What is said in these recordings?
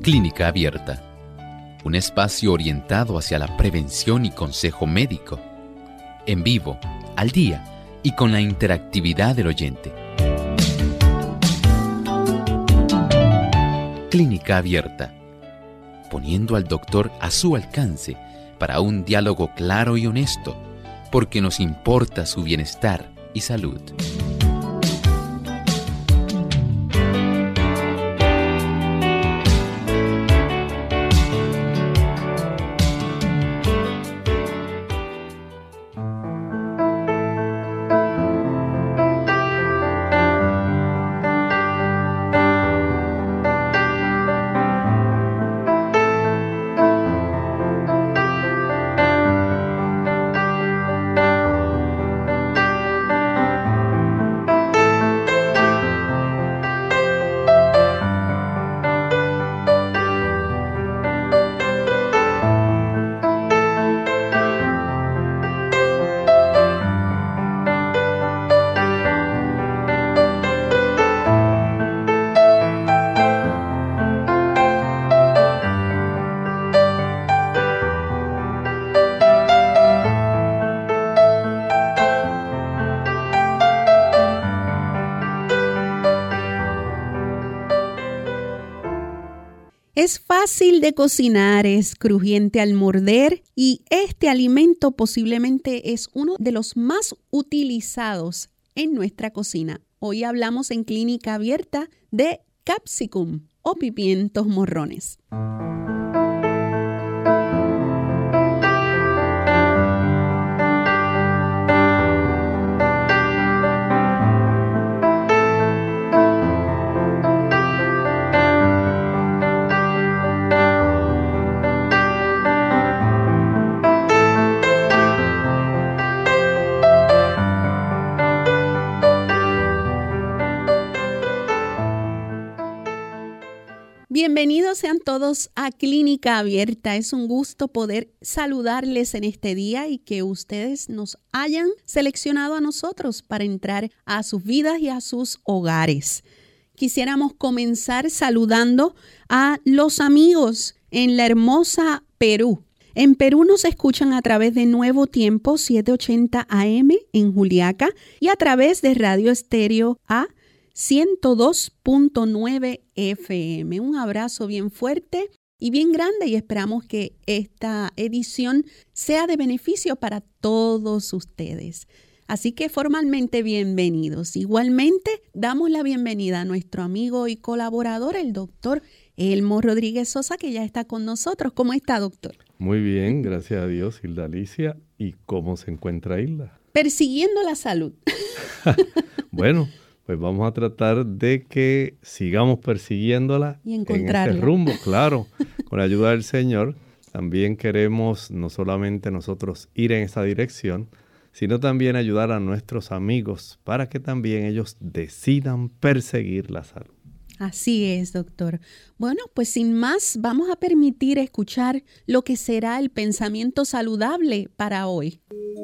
Clínica Abierta, un espacio orientado hacia la prevención y consejo médico, en vivo, al día y con la interactividad del oyente. Clínica Abierta, poniendo al doctor a su alcance para un diálogo claro y honesto, porque nos importa su bienestar y salud. Es fácil de cocinar, es crujiente al morder y este alimento posiblemente es uno de los más utilizados en nuestra cocina. Hoy hablamos en Clínica Abierta de capsicum o pimientos morrones. Bienvenidos sean todos a Clínica Abierta. Es un gusto poder saludarles en este día y que ustedes nos hayan seleccionado a nosotros para entrar a sus vidas y a sus hogares. Quisiéramos comenzar saludando a los amigos en la hermosa Perú. En Perú nos escuchan a través de Nuevo Tiempo 780 AM en Juliaca y a través de Radio Estéreo A 102.9 FM. Un abrazo bien fuerte y bien grande y esperamos que esta edición sea de beneficio para todos ustedes. Así que formalmente bienvenidos. Igualmente damos la bienvenida a nuestro amigo y colaborador, el doctor Elmo Rodríguez Sosa, que ya está con nosotros. ¿Cómo está, doctor? Muy bien, gracias a Dios, Hilda Alicia. ¿Y cómo se encuentra Hilda? Persiguiendo la salud. Bueno, pues vamos a tratar de que sigamos persiguiéndola y en ese rumbo, claro, con la ayuda del Señor. También queremos no solamente nosotros ir en esa dirección, sino también ayudar a nuestros amigos para que también ellos decidan perseguir la salud. Así es, doctor. Bueno, pues sin más, vamos a permitir escuchar lo que será el pensamiento saludable para hoy.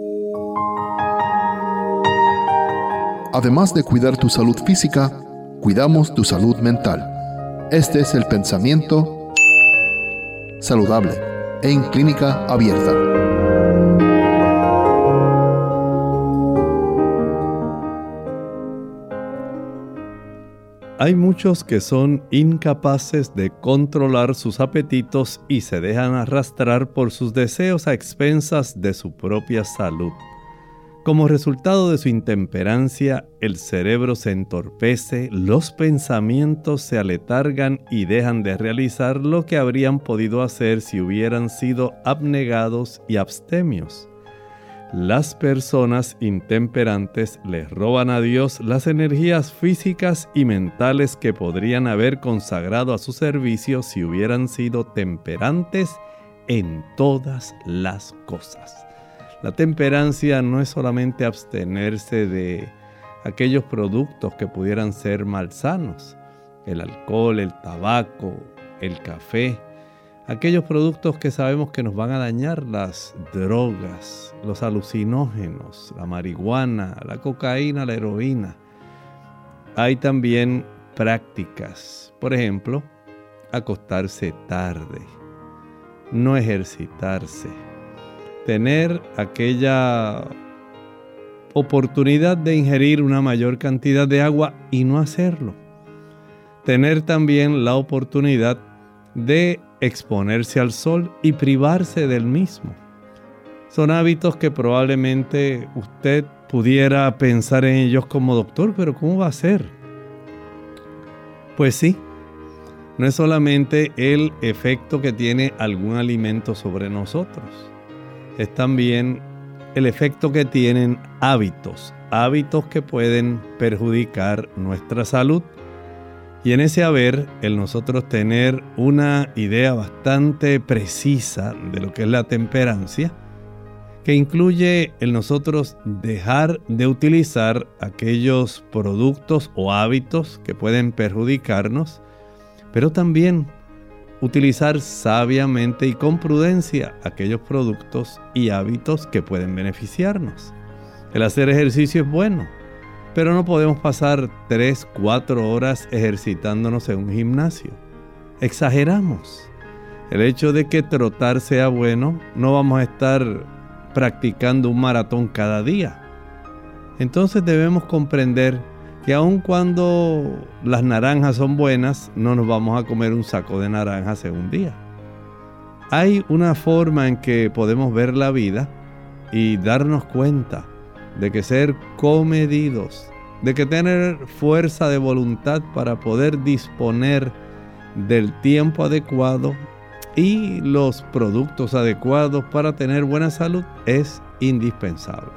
Además de cuidar tu salud física, cuidamos tu salud mental. Este es el pensamiento saludable en Clínica Abierta. Hay muchos que son incapaces de controlar sus apetitos y se dejan arrastrar por sus deseos a expensas de su propia salud. Como resultado de su intemperancia, el cerebro se entorpece, los pensamientos se aletargan y dejan de realizar lo que habrían podido hacer si hubieran sido abnegados y abstemios. Las personas intemperantes les roban a Dios las energías físicas y mentales que podrían haber consagrado a su servicio si hubieran sido temperantes en todas las cosas. La temperancia no es solamente abstenerse de aquellos productos que pudieran ser malsanos, el alcohol, el tabaco, el café, aquellos productos que sabemos que nos van a dañar, las drogas, los alucinógenos, la marihuana, la cocaína, la heroína. Hay también prácticas, por ejemplo, acostarse tarde, no ejercitarse, tener aquella oportunidad de ingerir una mayor cantidad de agua y no hacerlo, tener también la oportunidad de exponerse al sol y privarse del mismo. Son hábitos que probablemente usted pudiera pensar en ellos como doctor, pero ¿cómo va a ser? Pues sí, no es solamente el efecto que tiene algún alimento sobre nosotros, es también el efecto que tienen hábitos que pueden perjudicar nuestra salud. Y en ese haber, el nosotros tener una idea bastante precisa de lo que es la temperancia, que incluye el nosotros dejar de utilizar aquellos productos o hábitos que pueden perjudicarnos, pero también utilizar sabiamente y con prudencia aquellos productos y hábitos que pueden beneficiarnos. El hacer ejercicio es bueno, pero no podemos pasar 3-4 horas ejercitándonos en un gimnasio. Exageramos. El hecho de que trotar sea bueno, no vamos a estar practicando un maratón cada día. Entonces debemos comprender que aun cuando las naranjas son buenas, no nos vamos a comer un saco de naranjas en un día. Hay una forma en que podemos ver la vida y darnos cuenta de que ser comedidos, de que tener fuerza de voluntad para poder disponer del tiempo adecuado y los productos adecuados para tener buena salud es indispensable.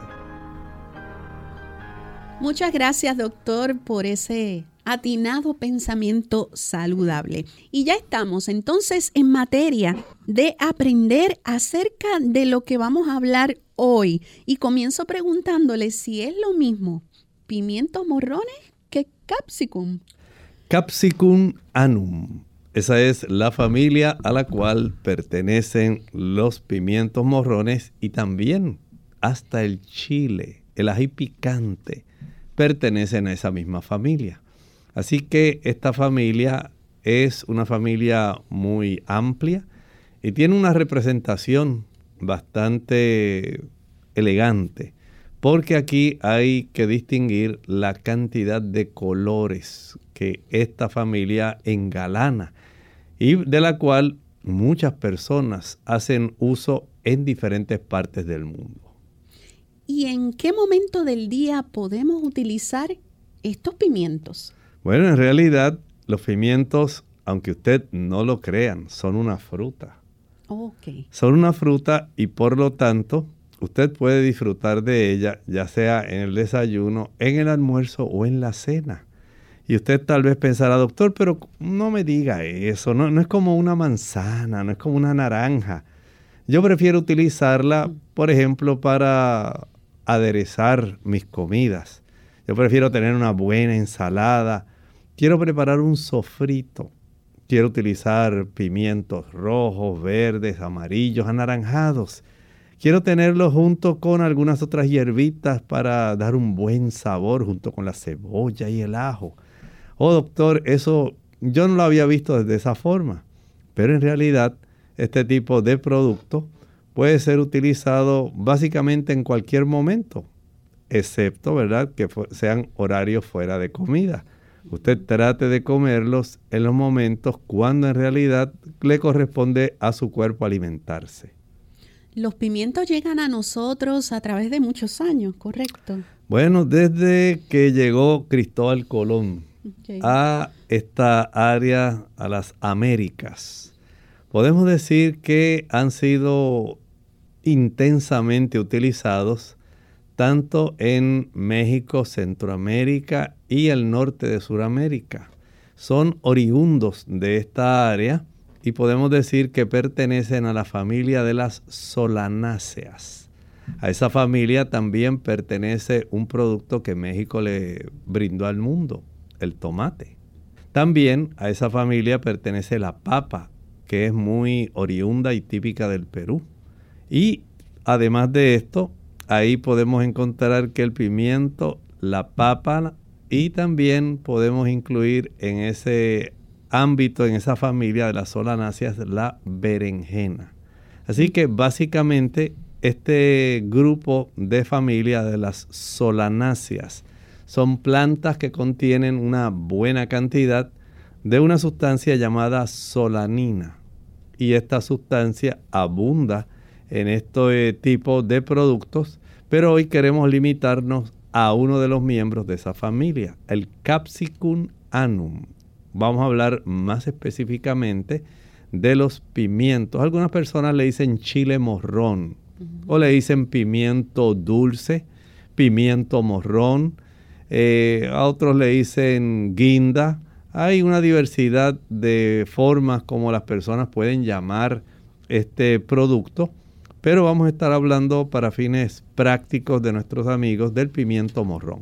Muchas gracias, doctor, por ese atinado pensamiento saludable. Y ya estamos entonces en materia de aprender acerca de lo que vamos a hablar hoy. Y comienzo preguntándole si es lo mismo pimientos morrones que capsicum. Capsicum annuum. Esa es la familia a la cual pertenecen los pimientos morrones y también hasta el chile, el ají picante, pertenecen a esa misma familia. Así que esta familia es una familia muy amplia y tiene una representación bastante elegante, porque aquí hay que distinguir la cantidad de colores que esta familia engalana y de la cual muchas personas hacen uso en diferentes partes del mundo. ¿Y en qué momento del día podemos utilizar estos pimientos? Bueno, en realidad los pimientos, aunque usted no lo crean, son una fruta. Okay. Son una fruta y por lo tanto usted puede disfrutar de ella, ya sea en el desayuno, en el almuerzo o en la cena. Y usted tal vez pensará, doctor, pero no me diga eso, no es como una manzana, no es como una naranja. Yo prefiero utilizarla, por ejemplo, para aderezar mis comidas. Yo prefiero tener una buena ensalada. Quiero preparar un sofrito. Quiero utilizar pimientos rojos, verdes, amarillos, anaranjados. Quiero tenerlos junto con algunas otras hierbitas para dar un buen sabor junto con la cebolla y el ajo. Oh, doctor, eso yo no lo había visto desde esa forma. Pero en realidad este tipo de producto puede ser utilizado básicamente en cualquier momento, excepto, ¿verdad?, que sean horarios fuera de comida. Usted trate de comerlos en los momentos cuando en realidad le corresponde a su cuerpo alimentarse. Los pimientos llegan a nosotros a través de muchos años, ¿correcto? Bueno, desde que llegó Cristóbal Colón a esta área, a las Américas, podemos decir que han sido intensamente utilizados tanto en México, Centroamérica y el norte de Sudamérica. Son oriundos de esta área y podemos decir que pertenecen a la familia de las solanáceas. A esa familia también pertenece un producto que México le brindó al mundo, el tomate. También a esa familia pertenece la papa, que es muy oriunda y típica del Perú. Y además de esto, ahí podemos encontrar que el pimiento, la papa y también podemos incluir en ese ámbito en esa familia de las solanáceas, la berenjena. Así que básicamente este grupo de familia de las solanáceas son plantas que contienen una buena cantidad de una sustancia llamada solanina. Y esta sustancia abunda en este tipo de productos, pero hoy queremos limitarnos a uno de los miembros de esa familia, el Capsicum annum. Vamos a hablar más específicamente de los pimientos. Algunas personas le dicen chile morrón o le dicen pimiento dulce, pimiento morrón, a otros le dicen guinda. Hay una diversidad de formas como las personas pueden llamar este producto, pero vamos a estar hablando para fines prácticos de nuestros amigos del pimiento morrón.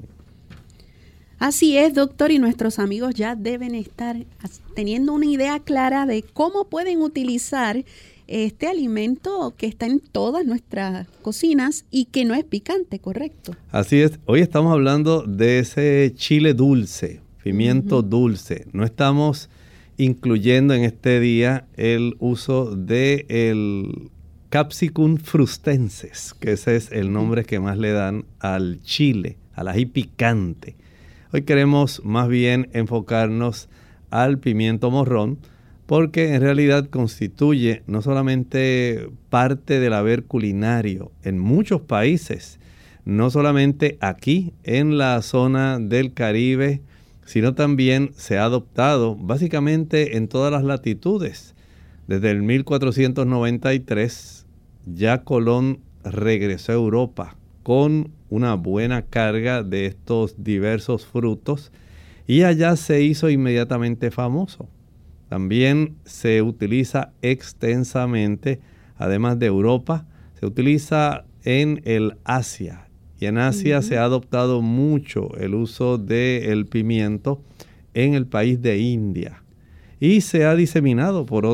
Así es, doctor, y nuestros amigos ya deben estar teniendo una idea clara de cómo pueden utilizar este alimento que está en todas nuestras cocinas y que no es picante, ¿correcto? Así es, hoy estamos hablando de ese chile dulce, pimiento dulce. No estamos incluyendo en este día el uso del Capsicum frustensis, que ese es el nombre que más le dan al chile, al ají picante. Hoy queremos más bien enfocarnos al pimiento morrón, porque en realidad constituye no solamente parte del haber culinario en muchos países, no solamente aquí en la zona del Caribe, sino también se ha adoptado básicamente en todas las latitudes. Desde el 1493 ya Colón regresó a Europa con una buena carga de estos diversos frutos y allá se hizo inmediatamente famoso. También se utiliza extensamente, además de Europa, se utiliza en el Asia. Y en Asia se ha adoptado mucho el uso del pimiento en el país de India. Y se ha diseminado por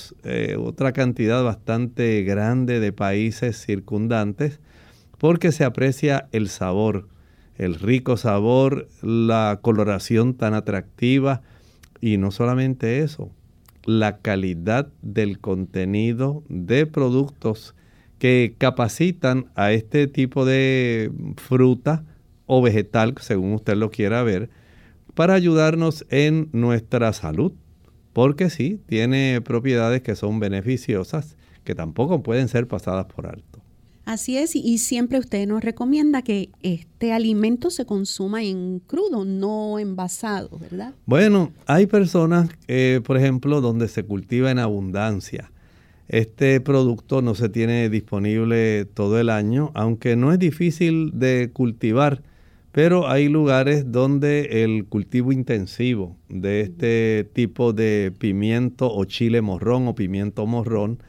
otra cantidad bastante grande de países circundantes porque se aprecia el sabor, el rico sabor, la coloración tan atractiva y no solamente eso, la calidad del contenido de productos que capacitan a este tipo de fruta o vegetal, según usted lo quiera ver, para ayudarnos en nuestra salud. Porque sí, tiene propiedades que son beneficiosas, que tampoco pueden ser pasadas por alto. Así es, y siempre usted nos recomienda que este alimento se consuma en crudo, no envasado, ¿verdad? Bueno, hay personas, por ejemplo, donde se cultiva en abundancia. Este producto no se tiene disponible todo el año, aunque no es difícil de cultivar, pero hay lugares donde el cultivo intensivo de este tipo de pimiento o chile morrón o pimiento morrón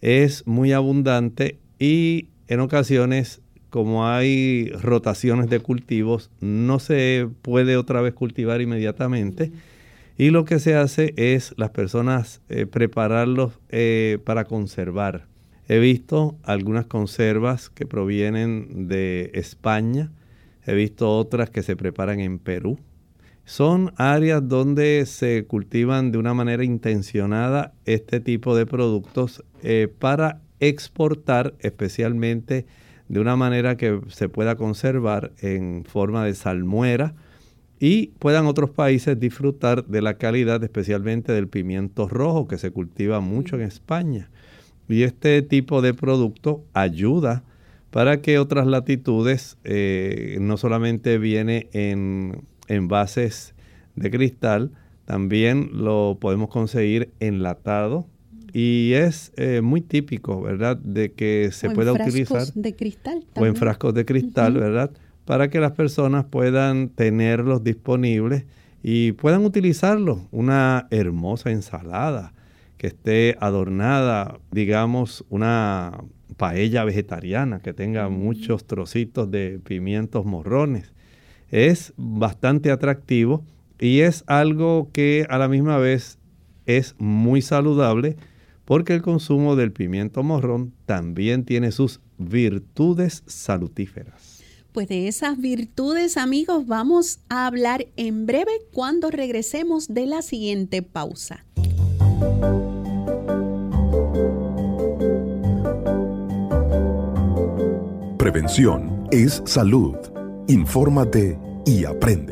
es muy abundante y en ocasiones, como hay rotaciones de cultivos, no se puede otra vez cultivar inmediatamente. Y lo que se hace es las personas prepararlos para conservar. He visto algunas conservas que provienen de España. He visto otras que se preparan en Perú. Son áreas donde se cultivan de una manera intencionada este tipo de productos para exportar, especialmente de una manera que se pueda conservar en forma de salmuera y puedan otros países disfrutar de la calidad, especialmente del pimiento rojo que se cultiva mucho en España. Y este tipo de producto ayuda para que otras latitudes, no solamente viene en envases de cristal, también lo podemos conseguir enlatado. Y es muy típico, ¿verdad?, de que se pueda utilizar. O en frascos de cristal también. O en frascos de cristal, ¿verdad?, para que las personas puedan tenerlos disponibles y puedan utilizarlos. Una hermosa ensalada que esté adornada, digamos, una paella vegetariana que tenga muchos trocitos de pimientos morrones. Es bastante atractivo y es algo que a la misma vez es muy saludable porque el consumo del pimiento morrón también tiene sus virtudes salutíferas. pues de esas virtudes, amigos, vamos a hablar en breve cuando regresemos de la siguiente pausa. Prevención es salud. Infórmate y aprende.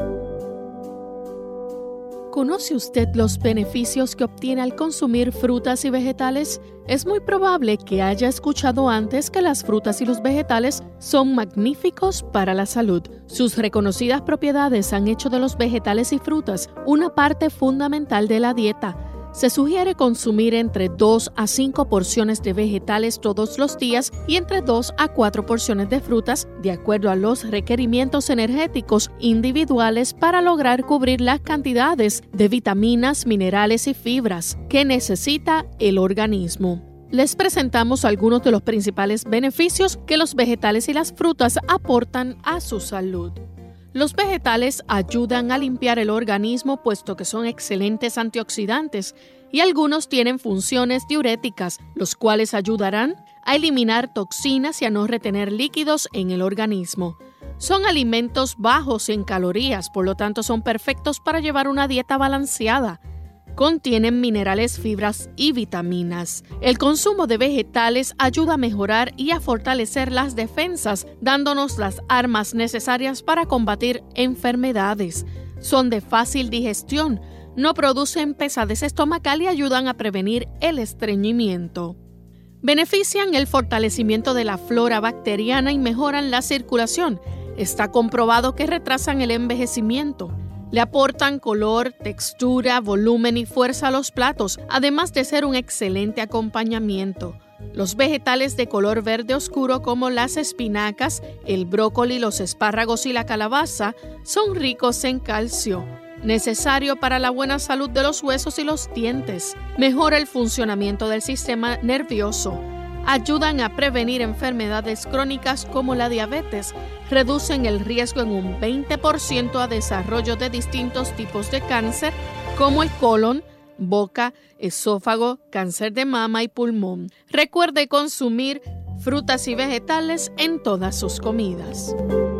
¿Conoce usted los beneficios que obtiene al consumir frutas y vegetales? Es muy probable que haya escuchado antes que las frutas y los vegetales son magníficos para la salud. Sus reconocidas propiedades han hecho de los vegetales y frutas una parte fundamental de la dieta. Se sugiere consumir entre 2 a 5 porciones de vegetales todos los días y entre 2 a 4 porciones de frutas, de acuerdo a los requerimientos energéticos individuales para lograr cubrir las cantidades de vitaminas, minerales y fibras que necesita el organismo. Les presentamos algunos de los principales beneficios que los vegetales y las frutas aportan a su salud. Los vegetales ayudan a limpiar el organismo puesto que son excelentes antioxidantes y algunos tienen funciones diuréticas, los cuales ayudarán a eliminar toxinas y a no retener líquidos en el organismo. Son alimentos bajos en calorías, por lo tanto son perfectos para llevar una dieta balanceada. Contienen minerales, fibras y vitaminas. El consumo de vegetales ayuda a mejorar y a fortalecer las defensas, dándonos las armas necesarias para combatir enfermedades. Son de fácil digestión, no producen pesadez estomacal y ayudan a prevenir el estreñimiento. Benefician el fortalecimiento de la flora bacteriana y mejoran la circulación. Está comprobado que retrasan el envejecimiento. Le aportan color, textura, volumen y fuerza a los platos, además de ser un excelente acompañamiento. Los vegetales de color verde oscuro como las espinacas, el brócoli, los espárragos y la calabaza son ricos en calcio, necesario para la buena salud de los huesos y los dientes. Mejora el funcionamiento del sistema nervioso. Ayudan a prevenir enfermedades crónicas como la diabetes, reducen el riesgo en un 20% a desarrollo de distintos tipos de cáncer como el colon, boca, esófago, cáncer de mama y pulmón. Recuerde consumir frutas y vegetales en todas sus comidas.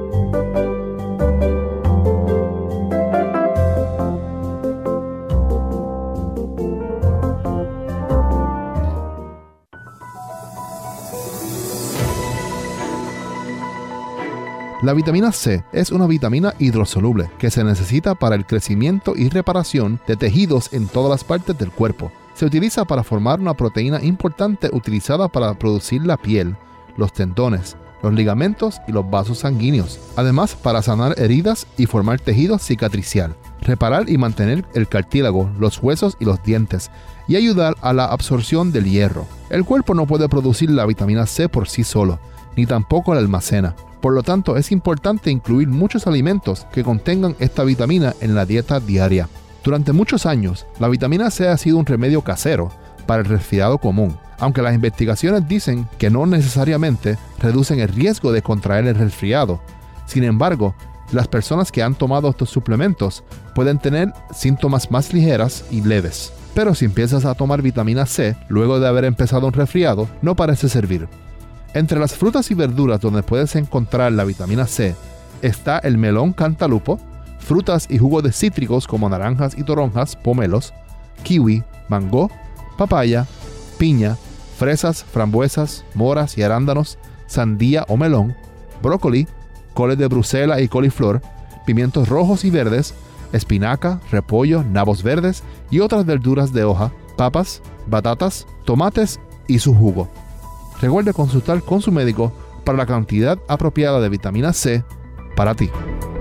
La vitamina C es una vitamina hidrosoluble que se necesita para el crecimiento y reparación de tejidos en todas las partes del cuerpo. Se utiliza para formar una proteína importante utilizada para producir la piel, los tendones, los ligamentos y los vasos sanguíneos. Además, para sanar heridas y formar tejido cicatricial, reparar y mantener el cartílago, los huesos y los dientes, y ayudar a la absorción del hierro. El cuerpo no puede producir la vitamina C por sí solo, ni tampoco la almacena. Por lo tanto, es importante incluir muchos alimentos que contengan esta vitamina en la dieta diaria. Durante muchos años, la vitamina C ha sido un remedio casero para el resfriado común, aunque las investigaciones dicen que no necesariamente reducen el riesgo de contraer el resfriado. Sin embargo, las personas que han tomado estos suplementos pueden tener síntomas más ligeras y leves. Pero si empiezas a tomar vitamina C luego de haber empezado un resfriado, no parece servir. Entre las frutas y verduras donde puedes encontrar la vitamina C está el melón cantalupo, frutas y jugos de cítricos como naranjas y toronjas, pomelos, kiwi, mango, papaya, piña, fresas, frambuesas, moras y arándanos, sandía o melón, brócoli, coles de Bruselas y coliflor, pimientos rojos y verdes, espinaca, repollo, nabos verdes y otras verduras de hoja, papas, batatas, tomates y su jugo. Recuerde consultar con su médico para la cantidad apropiada de vitamina C para ti.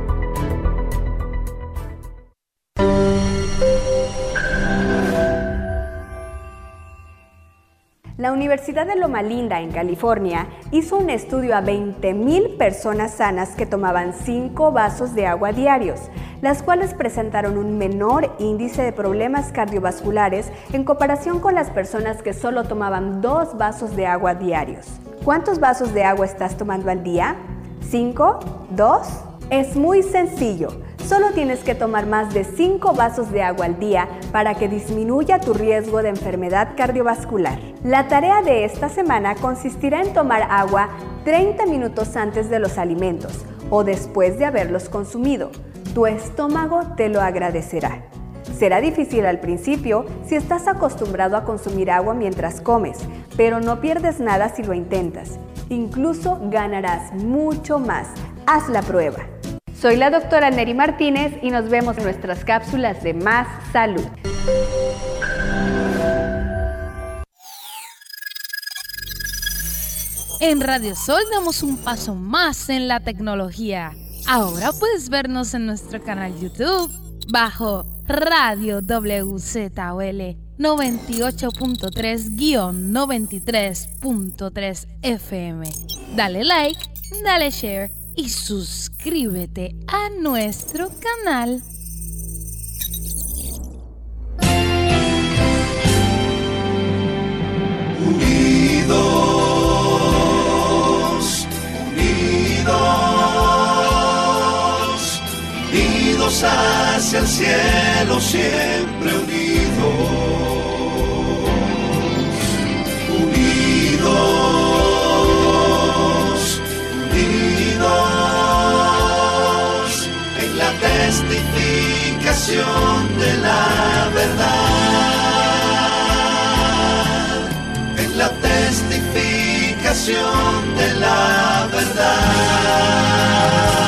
La Universidad de Loma Linda, en California, hizo un estudio a 20,000 personas sanas que tomaban 5 vasos de agua diarios, las cuales presentaron un menor índice de problemas cardiovasculares en comparación con las personas que solo tomaban 2 vasos de agua diarios. ¿Cuántos vasos de agua estás tomando al día? ¿5? ¿2? Es muy sencillo. Solo tienes que tomar más de 5 vasos de agua al día para que disminuya tu riesgo de enfermedad cardiovascular. La tarea de esta semana consistirá en tomar agua 30 minutos antes de los alimentos o después de haberlos consumido. Tu estómago te lo agradecerá. Será difícil al principio si estás acostumbrado a consumir agua mientras comes, pero no pierdes nada si lo intentas. Incluso ganarás mucho más. Haz la prueba. Soy la doctora Neri Martínez y nos vemos en nuestras cápsulas de Más Salud. En Radio Sol damos un paso más en la tecnología. Ahora puedes vernos en nuestro canal YouTube bajo Radio WZOL 98.3-93.3 FM. Dale like, dale share y suscríbete a nuestro canal. Unidos hacia el cielo, siempre unidos, unidos en la testificación de la verdad, en la testificación de la verdad.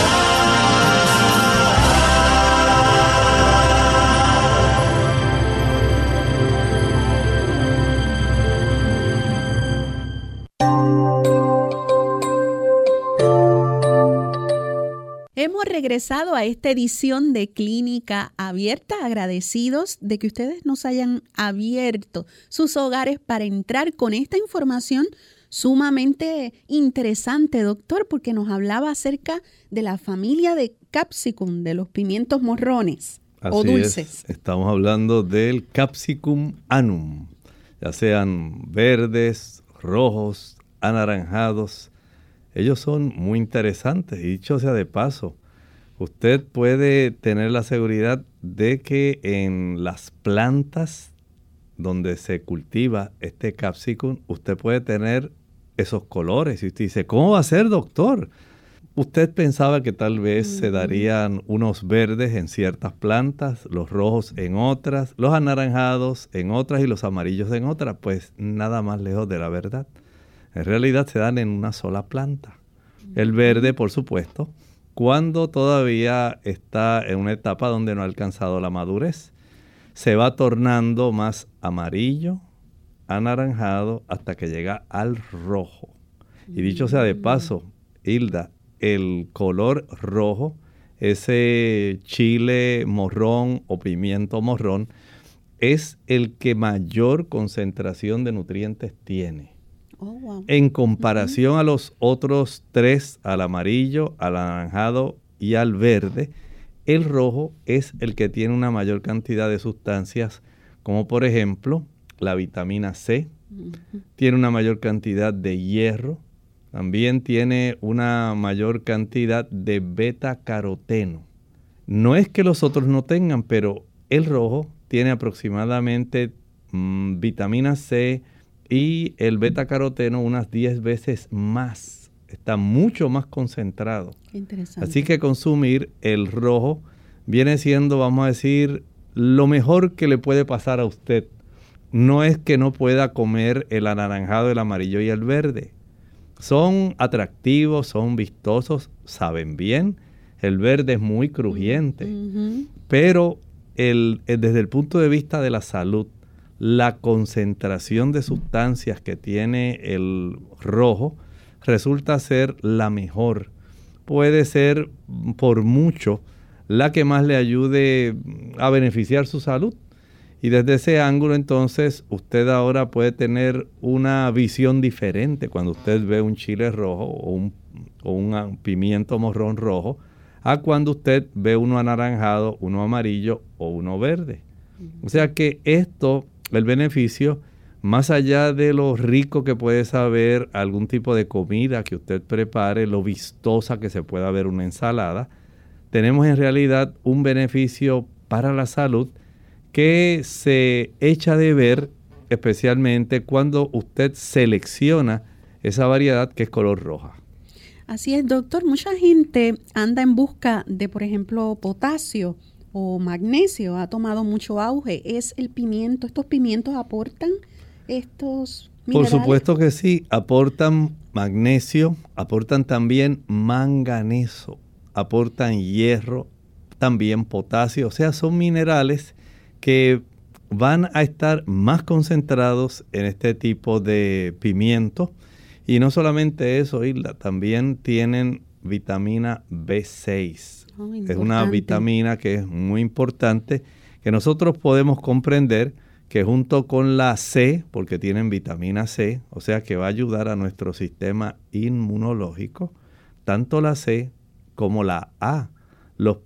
Hemos regresado a esta edición de Clínica Abierta, agradecidos de que ustedes nos hayan abierto sus hogares para entrar con esta información sumamente interesante, doctor, porque nos hablaba acerca de la familia de Capsicum, de los pimientos morrones o dulces. Estamos hablando del Capsicum annuum, ya sean verdes, rojos, anaranjados. Ellos son muy interesantes y dicho sea de paso, usted puede tener la seguridad de que en las plantas donde se cultiva este capsicum, usted puede tener esos colores. Y usted dice, ¿cómo va a ser, doctor? Usted pensaba que tal vez se darían unos verdes en ciertas plantas, los rojos en otras, los anaranjados en otras y los amarillos en otras. Pues nada más lejos de la verdad. En realidad se dan en una sola planta. El verde, por supuesto, cuando todavía está en una etapa donde no ha alcanzado la madurez, se va tornando más amarillo, anaranjado, hasta que llega al rojo. Y dicho sea de paso, Hilda, el color rojo, ese chile morrón o pimiento morrón, es el que mayor concentración de nutrientes tiene. Oh, wow. En comparación a los otros tres, al amarillo, al anaranjado y al verde, el rojo es el que tiene una mayor cantidad de sustancias, como por ejemplo la vitamina C, tiene una mayor cantidad de hierro, también tiene una mayor cantidad de beta-caroteno. No es que los otros no tengan, pero el rojo tiene aproximadamente vitamina C, y el beta-caroteno unas 10 veces más. Está mucho más concentrado. Qué interesante. Así que consumir el rojo viene siendo, vamos a decir, lo mejor que le puede pasar a usted. No es que no pueda comer el anaranjado, el amarillo y el verde. Son atractivos, son vistosos, saben bien. El verde es muy crujiente. Pero desde el punto de vista de la salud, la concentración de sustancias que tiene el rojo resulta ser la mejor. Puede ser por mucho la que más le ayude a beneficiar su salud. Y desde ese ángulo entonces usted ahora puede tener una visión diferente cuando usted ve un chile rojo o un pimiento morrón rojo a cuando usted ve uno anaranjado, uno amarillo o uno verde. O sea que esto, el beneficio, más allá de lo rico que puede saber algún tipo de comida que usted prepare, lo vistosa que se pueda ver una ensalada, tenemos en realidad un beneficio para la salud que se echa de ver especialmente cuando usted selecciona esa variedad que es color roja. Así es, doctor. Mucha gente anda en busca de, por ejemplo, potasio o magnesio. Ha tomado mucho auge. ¿Es el pimiento? ¿Estos pimientos aportan estos minerales? Por supuesto que sí. Aportan magnesio, aportan también manganeso, aportan hierro, también potasio. O sea, son minerales que van a estar más concentrados en este tipo de pimiento. Y no solamente eso, Isla, también tienen vitamina B6. Es una vitamina que es muy importante, que nosotros podemos comprender que junto con la C, porque tienen vitamina C, o sea que va a ayudar a nuestro sistema inmunológico, tanto la C como la A, los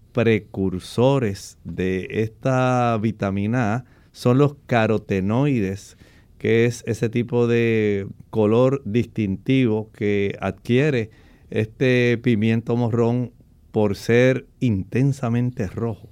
precursores de esta vitamina A son los carotenoides, que es ese tipo de color distintivo que adquiere este pimiento morrón por ser intensamente rojo.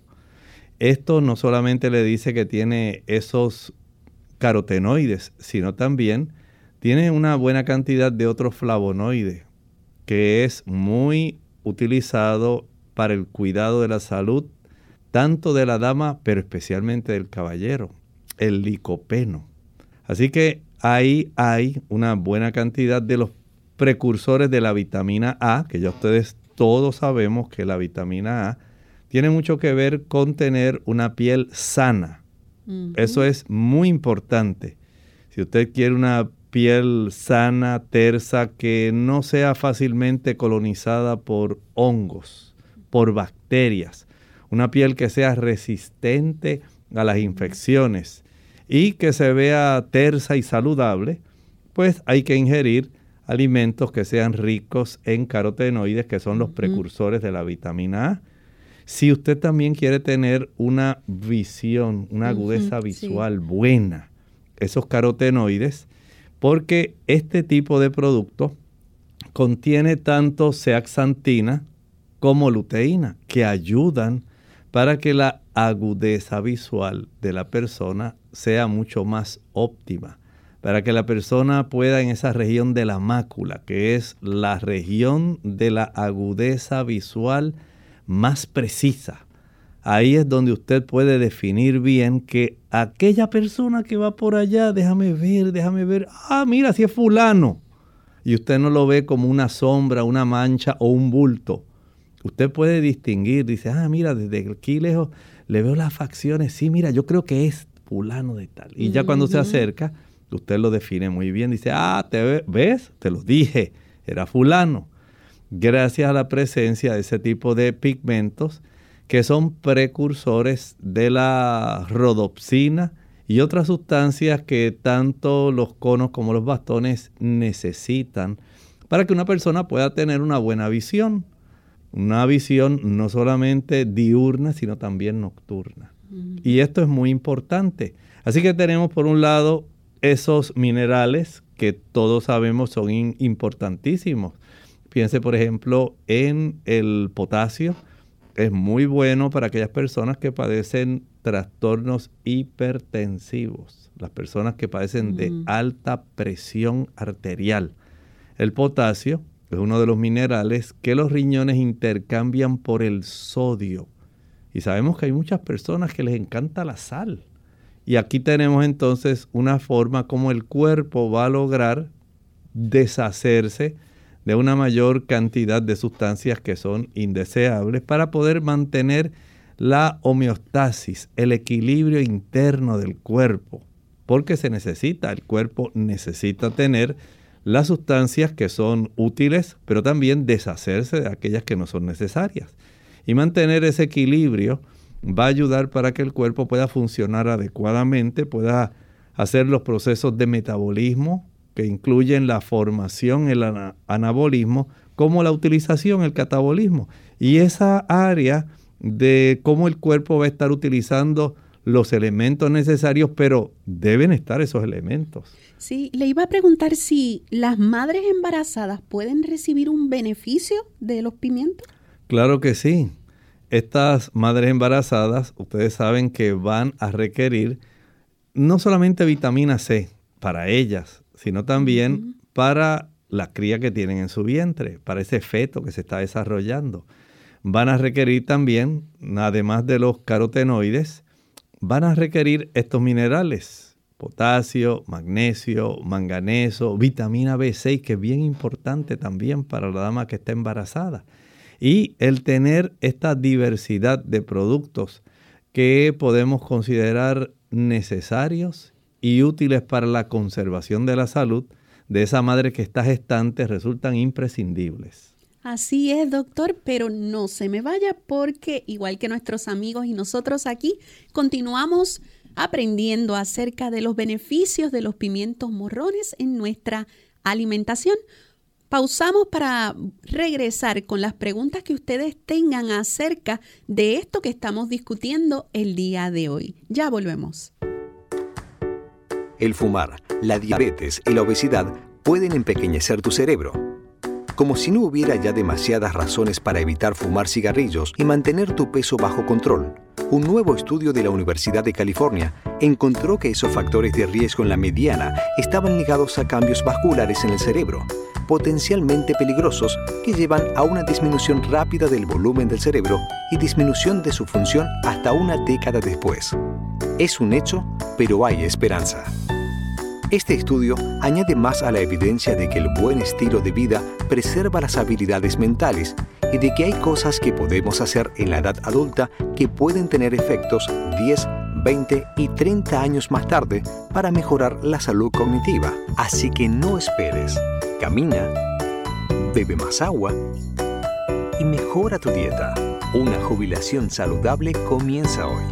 Esto no solamente le dice que tiene esos carotenoides, sino también tiene una buena cantidad de otros flavonoides, que es muy utilizado para el cuidado de la salud, tanto de la dama, pero especialmente del caballero, el licopeno. Así que ahí hay una buena cantidad de los precursores de la vitamina A, que ya ustedes todos sabemos que la vitamina A tiene mucho que ver con tener una piel sana. Eso es muy importante. Si usted quiere una piel sana, tersa, que no sea fácilmente colonizada por hongos, por bacterias, una piel que sea resistente a las infecciones y que se vea tersa y saludable, pues hay que ingerir alimentos que sean ricos en carotenoides, que son los precursores de la vitamina A. Si usted también quiere tener una visión, una agudeza visual buena, esos carotenoides, porque este tipo de producto contiene tanto zeaxantina como luteína, que ayudan para que la agudeza visual de la persona sea mucho más óptima, para que la persona pueda en esa región de la mácula, que es la región de la agudeza visual más precisa. Ahí es donde usted puede definir bien que aquella persona que va por allá, déjame ver, mira, si es fulano. Y usted no lo ve como una sombra, una mancha o un bulto. Usted puede distinguir, dice, mira, desde aquí lejos le veo las facciones. Sí, mira, yo creo que es fulano de tal. Y ya cuando se acerca, usted lo define muy bien. Dice, ¿ves? Te lo dije, era fulano. Gracias a la presencia de ese tipo de pigmentos que son precursores de la rodopsina y otras sustancias que tanto los conos como los bastones necesitan para que una persona pueda tener una buena visión. Una visión no solamente diurna, sino también nocturna. Y esto es muy importante. Así que tenemos por un lado esos minerales que todos sabemos son importantísimos. Piense, por ejemplo, en el potasio. Es muy bueno para aquellas personas que padecen trastornos hipertensivos, las personas que padecen de alta presión arterial. El potasio es uno de los minerales que los riñones intercambian por el sodio. Y sabemos que hay muchas personas que les encanta la sal. Y aquí tenemos entonces una forma como el cuerpo va a lograr deshacerse de una mayor cantidad de sustancias que son indeseables para poder mantener la homeostasis, el equilibrio interno del cuerpo. Porque el cuerpo necesita tener las sustancias que son útiles, pero también deshacerse de aquellas que no son necesarias. Y mantener ese equilibrio va a ayudar para que el cuerpo pueda funcionar adecuadamente, pueda hacer los procesos de metabolismo, que incluyen la formación, el anabolismo, como la utilización, el catabolismo. Y esa área de cómo el cuerpo va a estar utilizando los elementos necesarios, pero deben estar esos elementos. Sí, le iba a preguntar si las madres embarazadas pueden recibir un beneficio de los pimientos. Claro que sí. Estas madres embarazadas, ustedes saben que van a requerir no solamente vitamina C para ellas, sino también para la cría que tienen en su vientre, para ese feto que se está desarrollando. Van a requerir también, además de los carotenoides, van a requerir estos minerales: potasio, magnesio, manganeso, vitamina B6, que es bien importante también para la dama que está embarazada. Y el tener esta diversidad de productos que podemos considerar necesarios y útiles para la conservación de la salud de esa madre que está gestante resultan imprescindibles. Así es, doctor, pero no se me vaya, porque igual que nuestros amigos y nosotros aquí, continuamos aprendiendo acerca de los beneficios de los pimientos morrones en nuestra alimentación. Pausamos para regresar con las preguntas que ustedes tengan acerca de esto que estamos discutiendo el día de hoy. Ya volvemos. El fumar, la diabetes y la obesidad pueden empequeñecer tu cerebro. Como si no hubiera ya demasiadas razones para evitar fumar cigarrillos y mantener tu peso bajo control, un nuevo estudio de la Universidad de California encontró que esos factores de riesgo en la mediana estaban ligados a cambios vasculares en el cerebro, potencialmente peligrosos, que llevan a una disminución rápida del volumen del cerebro y disminución de su función hasta una década después. Es un hecho, pero hay esperanza. Este estudio añade más a la evidencia de que el buen estilo de vida preserva las habilidades mentales y de que hay cosas que podemos hacer en la edad adulta que pueden tener efectos 10, 20 y 30 años más tarde para mejorar la salud cognitiva. Así que no esperes. Camina, bebe más agua y mejora tu dieta. Una jubilación saludable comienza hoy.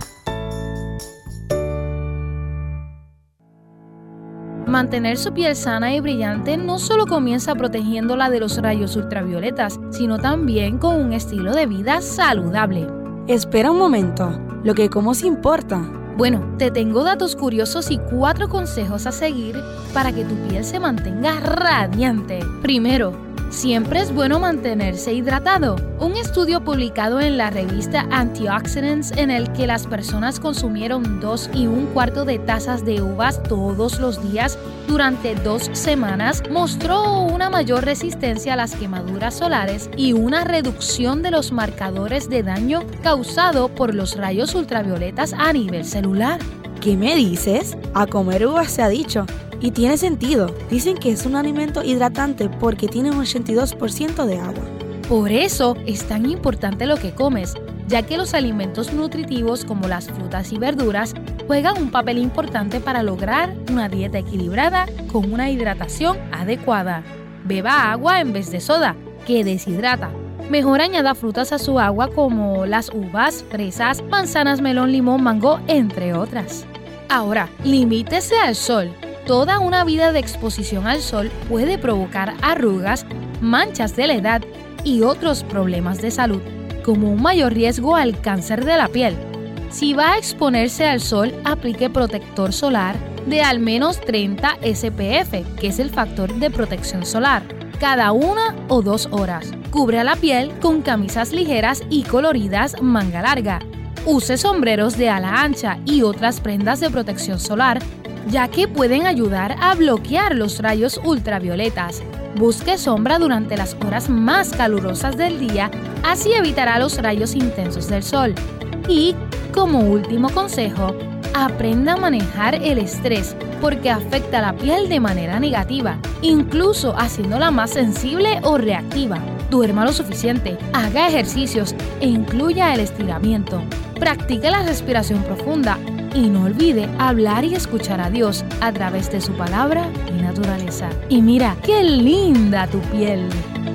Mantener su piel sana y brillante no solo comienza protegiéndola de los rayos ultravioletas, sino también con un estilo de vida saludable. Espera un momento, lo que como se importa. Bueno, te tengo datos curiosos y 4 consejos a seguir para que tu piel se mantenga radiante. Primero, siempre es bueno mantenerse hidratado. Un estudio publicado en la revista Antioxidants, en el que las personas consumieron 2 1/4 de tazas de uvas todos los días durante 2 semanas, mostró una mayor resistencia a las quemaduras solares y una reducción de los marcadores de daño causado por los rayos ultravioletas a nivel celular. ¿Qué me dices? A comer uvas se ha dicho. Y tiene sentido. Dicen que es un alimento hidratante porque tiene un 82% de agua. Por eso es tan importante lo que comes, ya que los alimentos nutritivos como las frutas y verduras juegan un papel importante para lograr una dieta equilibrada con una hidratación adecuada. Beba agua en vez de soda, que deshidrata. Mejor añada frutas a su agua como las uvas, fresas, manzanas, melón, limón, mango, entre otras. Ahora, limítese al sol. Toda una vida de exposición al sol puede provocar arrugas, manchas de la edad y otros problemas de salud, como un mayor riesgo al cáncer de la piel. Si va a exponerse al sol, aplique protector solar de al menos 30 SPF, que es el factor de protección solar, cada 1 o 2 horas. Cubra la piel con camisas ligeras y coloridas manga larga. Use sombreros de ala ancha y otras prendas de protección solar, ya que pueden ayudar a bloquear los rayos ultravioletas. Busque sombra durante las horas más calurosas del día, así evitará los rayos intensos del sol. Y, como último consejo, aprenda a manejar el estrés, porque afecta a la piel de manera negativa, incluso haciéndola más sensible o reactiva. Duerma lo suficiente, haga ejercicios e incluya el estiramiento. Practique la respiración profunda y no olvide hablar y escuchar a Dios a través de su palabra y naturaleza. Y mira, qué linda tu piel.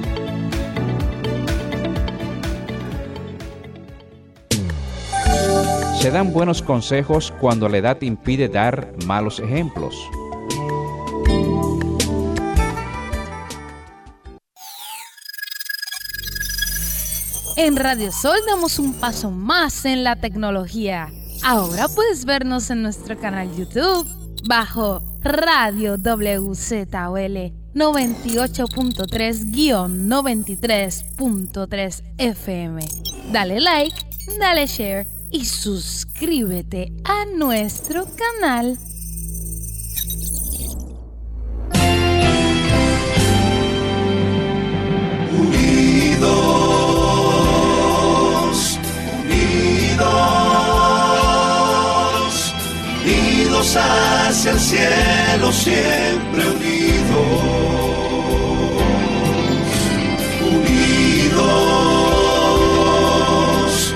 Se dan buenos consejos cuando la edad impide dar malos ejemplos. En Radio Sol damos un paso más en la tecnología. Ahora puedes vernos en nuestro canal YouTube bajo Radio WZOL 98.3-93.3 FM. Dale like, dale share y suscríbete a nuestro canal. cielo siempre unidos, unidos,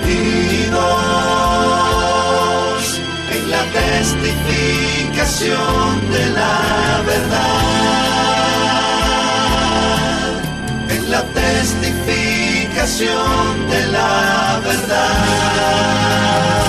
unidos en la testificación de la verdad, en la testificación de la verdad.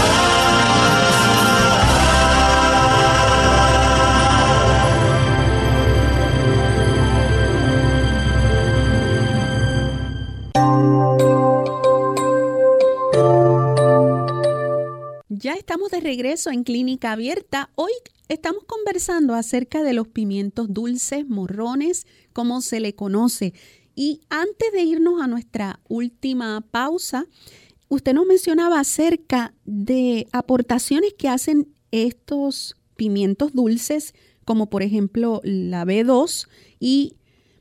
Ya estamos de regreso en Clínica Abierta. Hoy estamos conversando acerca de los pimientos dulces, morrones, como se le conoce. Y antes de irnos a nuestra última pausa, usted nos mencionaba acerca de aportaciones que hacen estos pimientos dulces, como por ejemplo la B2 y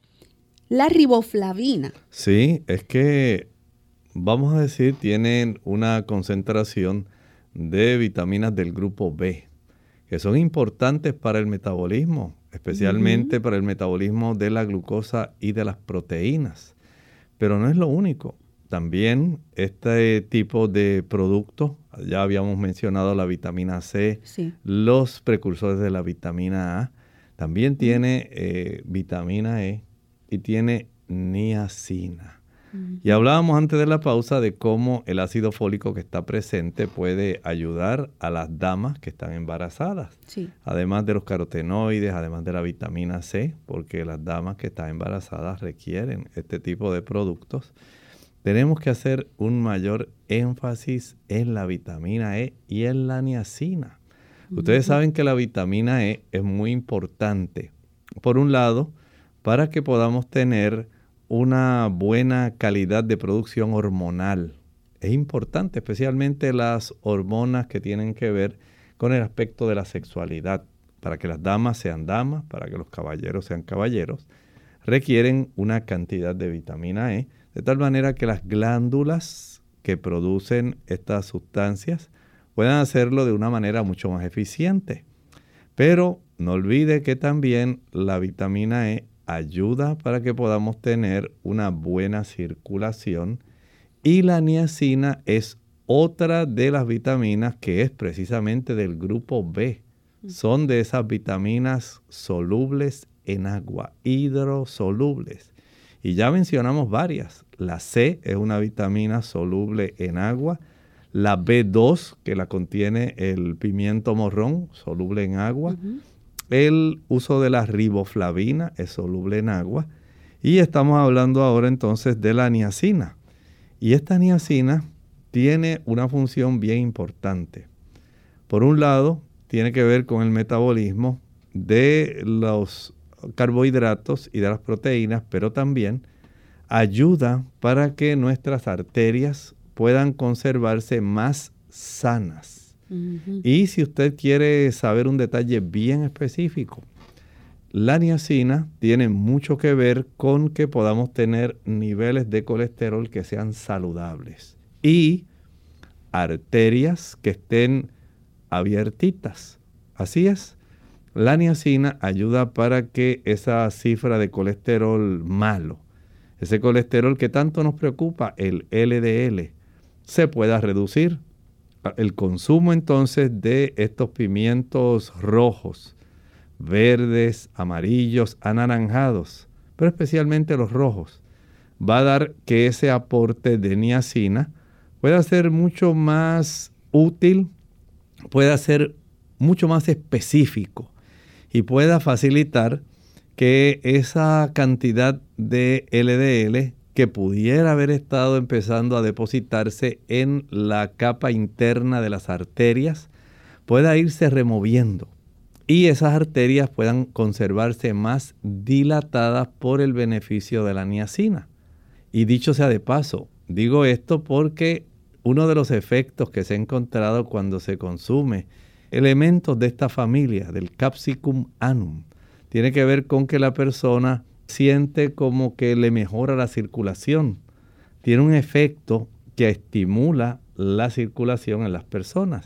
la riboflavina. Sí, es que, vamos a decir, tienen una concentración de vitaminas del grupo B, que son importantes para el metabolismo, especialmente para el metabolismo de la glucosa y de las proteínas. Pero no es lo único. También este tipo de productos, ya habíamos mencionado la vitamina C, sí, los precursores de la vitamina A, también tiene vitamina E y tiene niacina. Y hablábamos antes de la pausa de cómo el ácido fólico que está presente puede ayudar a las damas que están embarazadas. Sí. Además de los carotenoides, además de la vitamina C, porque las damas que están embarazadas requieren este tipo de productos. Tenemos que hacer un mayor énfasis en la vitamina E y en la niacina. Ustedes saben que la vitamina E es muy importante. Por un lado, para que podamos tener una buena calidad de producción hormonal. Es importante, especialmente las hormonas que tienen que ver con el aspecto de la sexualidad. Para que las damas sean damas, para que los caballeros sean caballeros, requieren una cantidad de vitamina E, de tal manera que las glándulas que producen estas sustancias puedan hacerlo de una manera mucho más eficiente. Pero no olvide que también la vitamina E ayuda para que podamos tener una buena circulación, y la niacina es otra de las vitaminas que es precisamente del grupo B. Son de esas vitaminas solubles en agua, hidrosolubles. Y ya mencionamos varias. La C es una vitamina soluble en agua. La B2, que la contiene el pimiento morrón, soluble en agua. El uso de la riboflavina es soluble en agua. Y estamos hablando ahora entonces de la niacina. Y esta niacina tiene una función bien importante. Por un lado, tiene que ver con el metabolismo de los carbohidratos y de las proteínas, pero también ayuda para que nuestras arterias puedan conservarse más sanas. Y si usted quiere saber un detalle bien específico, la niacina tiene mucho que ver con que podamos tener niveles de colesterol que sean saludables y arterias que estén abiertitas. Así es, la niacina ayuda para que esa cifra de colesterol malo, ese colesterol que tanto nos preocupa, el LDL, se pueda reducir. El consumo entonces de estos pimientos rojos, verdes, amarillos, anaranjados, pero especialmente los rojos, va a dar que ese aporte de niacina pueda ser mucho más útil, pueda ser mucho más específico y pueda facilitar que esa cantidad de LDL que pudiera haber estado empezando a depositarse en la capa interna de las arterias pueda irse removiendo y esas arterias puedan conservarse más dilatadas por el beneficio de la niacina. Y dicho sea de paso, digo esto porque uno de los efectos que se ha encontrado cuando se consume elementos de esta familia, del Capsicum annum, tiene que ver con que la persona siente como que le mejora la circulación. Tiene un efecto que estimula la circulación en las personas.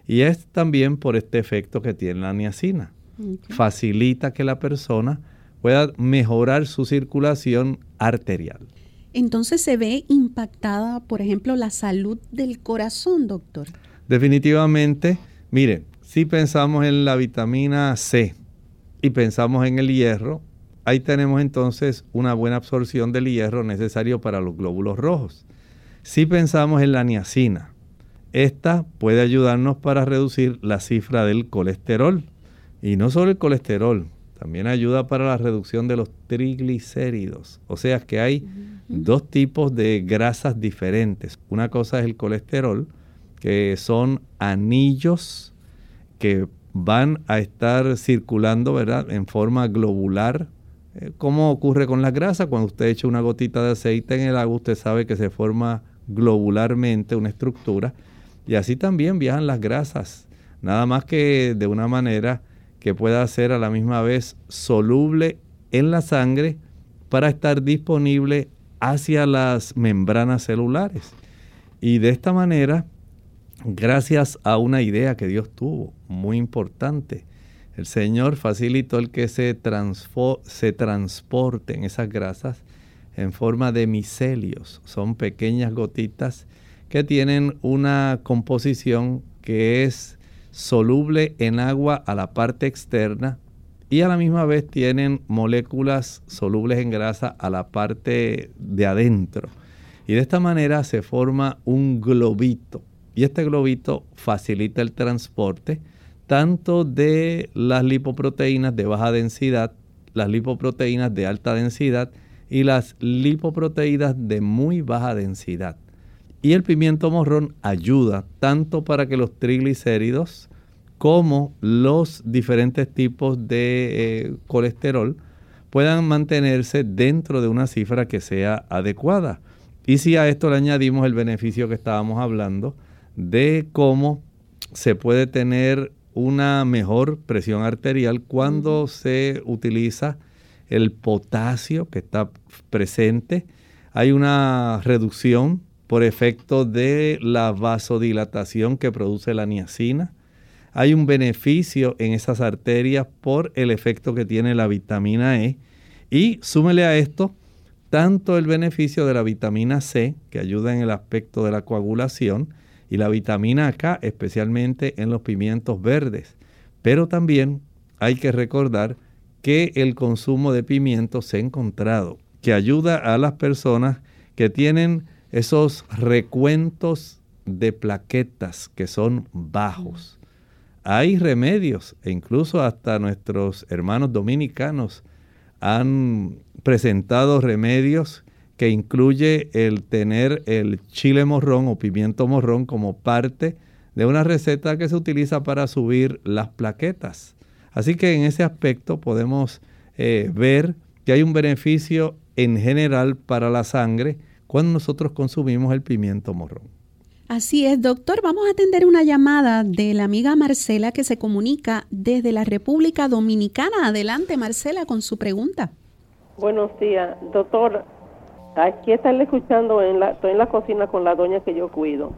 Y es también por este efecto que tiene la niacina. Facilita que la persona pueda mejorar su circulación arterial. Entonces se ve impactada, por ejemplo, la salud del corazón, doctor. Definitivamente, mire, si pensamos en la vitamina C y pensamos en el hierro, ahí tenemos entonces una buena absorción del hierro necesario para los glóbulos rojos. Si pensamos en la niacina, esta puede ayudarnos para reducir la cifra del colesterol. Y no solo el colesterol, también ayuda para la reducción de los triglicéridos. O sea que hay dos tipos de grasas diferentes. Una cosa es el colesterol, que son anillos que van a estar circulando, ¿verdad?, en forma globular. ¿Cómo ocurre con la grasa? Cuando usted echa una gotita de aceite en el agua, usted sabe que se forma globularmente una estructura. Y así también viajan las grasas, nada más que de una manera que pueda ser a la misma vez soluble en la sangre para estar disponible hacia las membranas celulares. Y de esta manera, gracias a una idea que Dios tuvo, muy importante, el Señor facilitó el que se transporten esas grasas en forma de micelios. Son pequeñas gotitas que tienen una composición que es soluble en agua a la parte externa y a la misma vez tienen moléculas solubles en grasa a la parte de adentro. Y de esta manera se forma un globito. Y este globito facilita el transporte tanto de las lipoproteínas de baja densidad, las lipoproteínas de alta densidad y las lipoproteínas de muy baja densidad. Y el pimiento morrón ayuda tanto para que los triglicéridos como los diferentes tipos de colesterol puedan mantenerse dentro de una cifra que sea adecuada. Y si a esto le añadimos el beneficio que estábamos hablando de cómo se puede tener una mejor presión arterial cuando se utiliza el potasio que está presente, hay una reducción por efecto de la vasodilatación que produce la niacina. Hay un beneficio en esas arterias por el efecto que tiene la vitamina E. Y súmele a esto tanto el beneficio de la vitamina C, que ayuda en el aspecto de la coagulación, y la vitamina K, especialmente en los pimientos verdes. Pero también hay que recordar que el consumo de pimientos se ha encontrado que ayuda a las personas que tienen esos recuentos de plaquetas que son bajos. Hay remedios, e incluso hasta nuestros hermanos dominicanos han presentado remedios que incluye el tener el chile morrón o pimiento morrón como parte de una receta que se utiliza para subir las plaquetas. Así que en ese aspecto podemos ver que hay un beneficio en general para la sangre cuando nosotros consumimos el pimiento morrón. Así es, doctor. Vamos a atender una llamada de la amiga Marcela que se comunica desde la República Dominicana. Adelante, Marcela, con su pregunta. Buenos días, doctor. Aquí estarle escuchando, estoy en la cocina con la doña que yo cuido.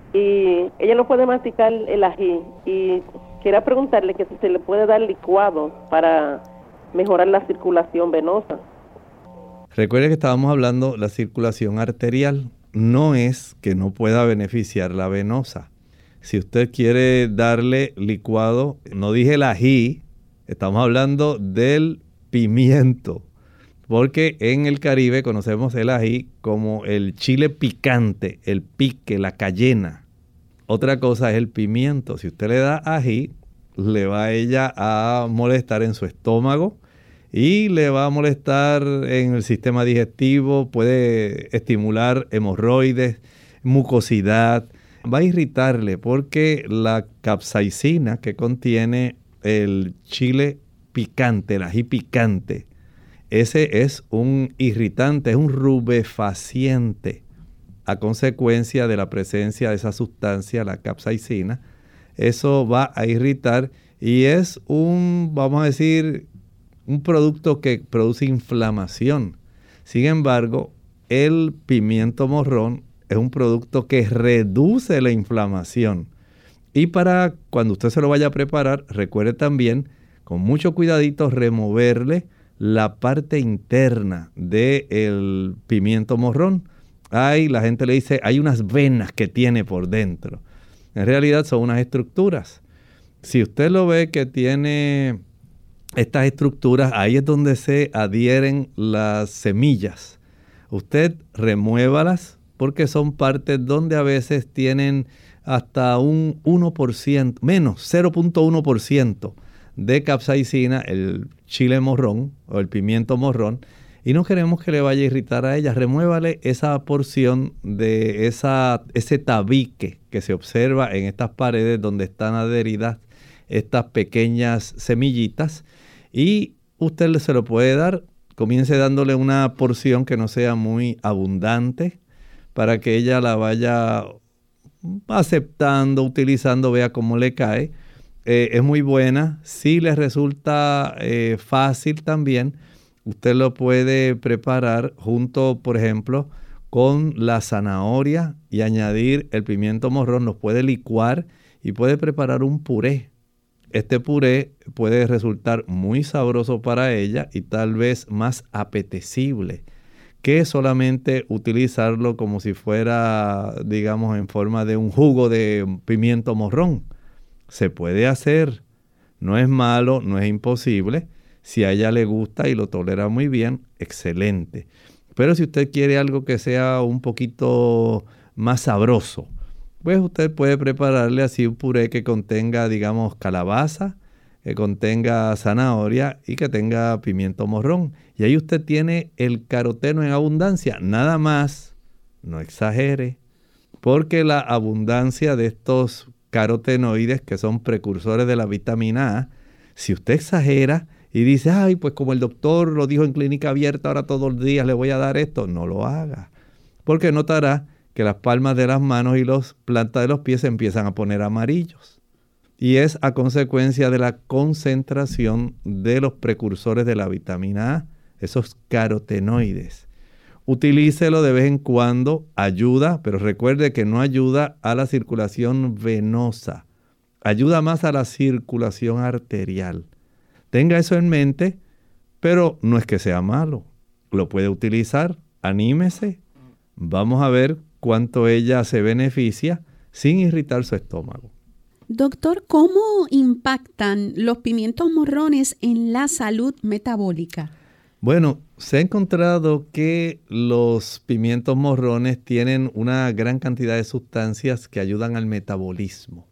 Y ella no puede masticar el ají. Y quería preguntarle que si se le puede dar licuado para mejorar la circulación venosa. Recuerde que estábamos hablando de la circulación arterial. No es que no pueda beneficiar la venosa. Si usted quiere darle licuado, no dije el ají, estamos hablando del pimiento. Porque en el Caribe conocemos el ají como el chile picante, el pique, la cayena. Otra cosa es el pimiento. Si usted le da ají, le va a ella a molestar en su estómago y le va a molestar en el sistema digestivo, puede estimular hemorroides, mucosidad, va a irritarle porque la capsaicina que contiene el chile picante, el ají picante, ese es un irritante, es un rubefaciente a consecuencia de la presencia de esa sustancia, la capsaicina. Eso va a irritar y es vamos a decir, un producto que produce inflamación. Sin embargo, el pimiento morrón es un producto que reduce la inflamación Y para cuando usted se lo vaya a preparar, recuerde también, con mucho cuidadito, removerle la parte interna del pimiento morrón. La gente le dice, hay unas venas que tiene por dentro. En realidad son unas estructuras. Si usted lo ve que tiene estas estructuras, ahí es donde se adhieren las semillas. Usted remuévalas porque son partes donde a veces tienen hasta un 1%, menos 0.1% de capsaicina, el chile morrón o el pimiento morrón, y no queremos que le vaya a irritar a ella. Remuévale esa porción de ese tabique que se observa en estas paredes donde están adheridas estas pequeñas semillitas, y usted se lo puede dar. Comience dándole una porción que no sea muy abundante para que ella la vaya aceptando, utilizando, vea cómo le cae. Es muy buena. Si le resulta fácil también, usted lo puede preparar junto, por ejemplo, con la zanahoria y añadir el pimiento morrón. Los puede licuar y puede preparar un puré. Este puré puede resultar muy sabroso para ella y tal vez más apetecible que solamente utilizarlo como si fuera, digamos, en forma de un jugo de pimiento morrón. Se puede hacer, no es malo, no es imposible. Si a ella le gusta y lo tolera muy bien, excelente. Pero si usted quiere algo que sea un poquito más sabroso, pues usted puede prepararle así un puré que contenga, digamos, calabaza, que contenga zanahoria y que tenga pimiento morrón. Y ahí usted tiene el caroteno en abundancia. Nada más, no exagere, porque la abundancia de estos carotenoides, que son precursores de la vitamina A, si usted exagera y dice, ay, pues como el doctor lo dijo en clínica abierta, ahora todos los días le voy a dar esto, no lo haga. Porque notará que las palmas de las manos y las plantas de los pies se empiezan a poner amarillos. Y es a consecuencia de la concentración de los precursores de la vitamina A, esos carotenoides. Utilícelo de vez en cuando, ayuda, pero recuerde que no ayuda a la circulación venosa. Ayuda más a la circulación arterial. Tenga eso en mente, pero no es que sea malo. Lo puede utilizar, anímese. Vamos a ver cuánto ella se beneficia sin irritar su estómago. Doctor, ¿cómo impactan los pimientos morrones en la salud metabólica? Bueno, se ha encontrado que los pimientos morrones tienen una gran cantidad de sustancias que ayudan al metabolismo